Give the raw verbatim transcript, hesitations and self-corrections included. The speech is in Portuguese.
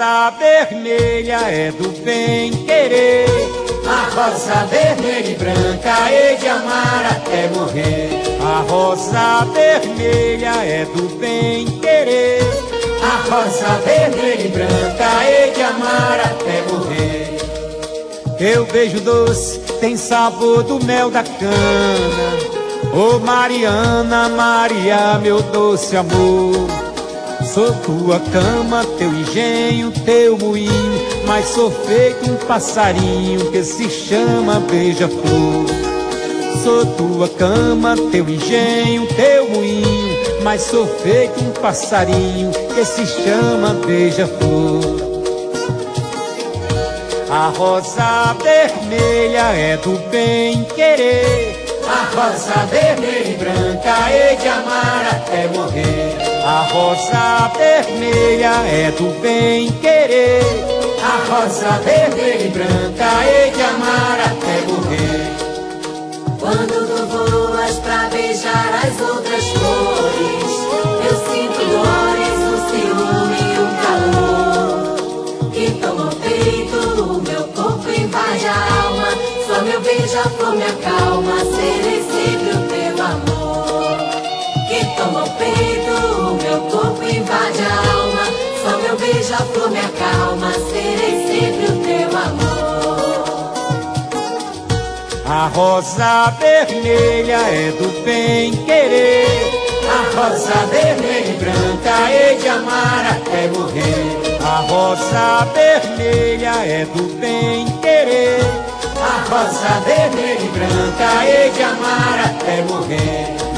rosa vermelha é do bem querer. A rosa vermelha e branca hei de amar até morrer. A rosa vermelha é do bem querer. A rosa vermelha e branca hei de amar até morrer. Teu beijo doce tem sabor do mel da cana. Ô Mariana, Maria, meu doce amor. Sou tua cama, teu engenho, teu moinho, mas sou feito um passarinho que se chama beija-flor. Sou tua cama, teu engenho, teu moinho, mas sou feito um passarinho que se chama beija-flor. A rosa vermelha é do bem querer. A rosa vermelha e branca hei de amar até morrer. A rosa vermelha é do bem querer. A rosa vermelha e branca hei de amar até morrer. Quando tu voas pra beijar as outras flores, eu sinto dores, o ciúme e o calor que toma o peito, o meu corpo invade a alma. Só meu beija-flor me acalma, serei sempre o teu amor. Que toma o peito, o meu corpo invade a alma. Só meu beija-flor me acalma, serei sempre o teu amor. A rosa vermelha é do bem querer. A rosa vermelha e branca hei de amar até morrer. A rosa vermelha é do bem querer. A rosa vermelha e branca hei de amar até morrer.